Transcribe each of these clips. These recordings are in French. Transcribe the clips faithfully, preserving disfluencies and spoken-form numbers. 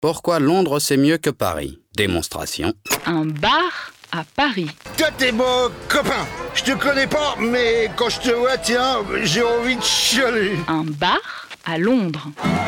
Pourquoi Londres c'est mieux que Paris? Démonstration. Un bar à Paris. Toi t'es beau copain. Je te connais pas, mais quand je te vois, tiens, j'ai envie de chialer. Un bar à Londres.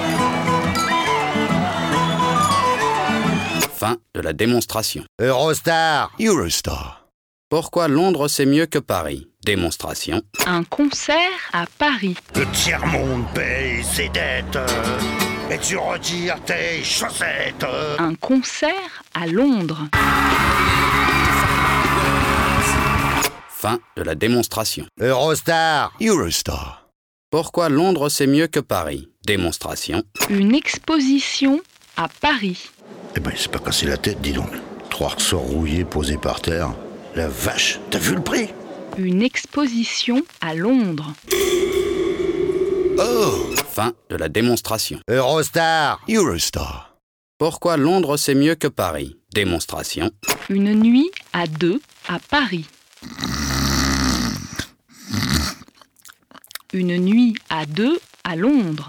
Fin de la démonstration. Eurostar. Eurostar. Pourquoi Londres c'est mieux que Paris? Démonstration. Un concert à Paris. Le tiers-monde paye ses dettes. Et tu retires tes chaussettes. Un concert à Londres. Fin de la démonstration. Eurostar. Eurostar. Pourquoi Londres c'est mieux que Paris? Démonstration. Une exposition à Paris. Eh ben, c'est pas cassé la tête, dis donc. Trois ressorts rouillés posés par terre. La vache, t'as vu le prix? Une exposition à Londres. Oh! Fin de la démonstration. Eurostar. Eurostar. Pourquoi Londres c'est mieux que Paris? Démonstration. Une nuit à deux à Paris. Une nuit à deux à Londres.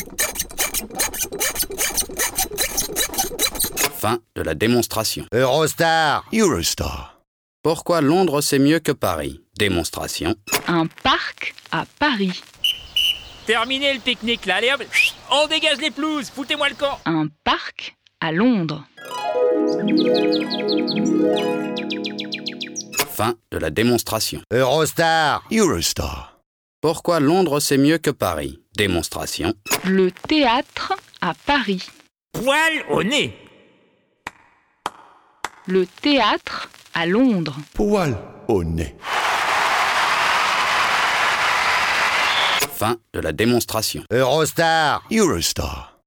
Fin de la démonstration. Eurostar. Eurostar. Pourquoi Londres c'est mieux que Paris? Démonstration. Un parc à Paris. Terminé le pique-nique là, allez hop, on dégage les pelouses, foutez-moi le camp. Un parc à Londres. Fin de la démonstration. Eurostar. Eurostar. Pourquoi Londres c'est mieux que Paris? Démonstration. Le théâtre à Paris. Poil au nez. Le théâtre à Londres. Poil au nez. Fin de la démonstration. Eurostar. Eurostar.